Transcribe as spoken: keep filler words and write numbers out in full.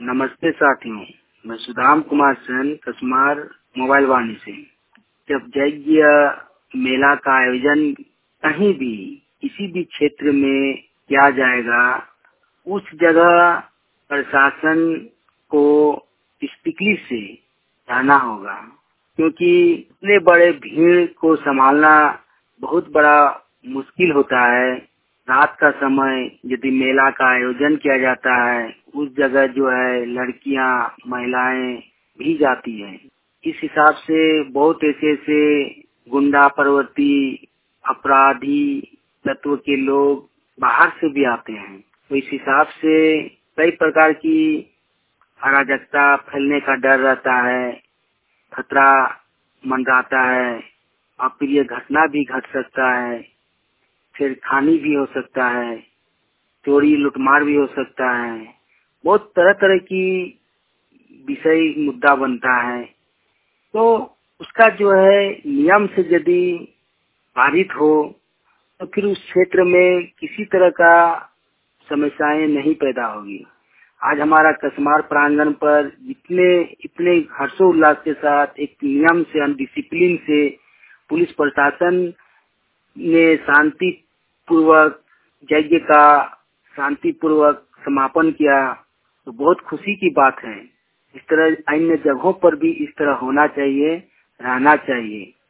नमस्ते साथियों, मैं सुदाम कुमार सेन कसमार मोबाइल वाणी से। जब यज्ञ मेला का आयोजन कहीं भी किसी भी क्षेत्र में किया जाएगा, उस जगह प्रशासन को स्ट्रिक्टली से रहना होगा, क्योंकि इतने बड़े भीड़ को संभालना बहुत बड़ा मुश्किल होता है। रात का समय यदि मेला का आयोजन किया जाता है, उस जगह जो है लड़कियां महिलाएं भी जाती हैं। इस हिसाब से बहुत ऐसे ऐसे गुंडा प्रवृत्ति अपराधी तत्व के लोग बाहर से भी आते हैं, तो इस हिसाब से कई प्रकार की अराजकता फैलने का डर रहता है, खतरा मंडराता है, अप्रिय घटना भी घट सकता है, छेड़खानी भी हो सकता है, चोरी लूटमार भी हो सकता है। बहुत तरह तरह की विषय मुद्दा बनता है। तो उसका जो है नियम से यदि पारित हो तो फिर उस क्षेत्र में किसी तरह का समस्याएं नहीं पैदा होगी। आज हमारा कसमार प्रांगण पर इतने इतने हर्षोल्लास के साथ एक नियम से डिसिप्लिन से पुलिस प्रशासन ने शांति पूर्वक यज्ञ का शांति पूर्वक समापन किया, तो बहुत खुशी की बात है। इस तरह अन्य जगहों पर भी इस तरह होना चाहिए, रहना चाहिए।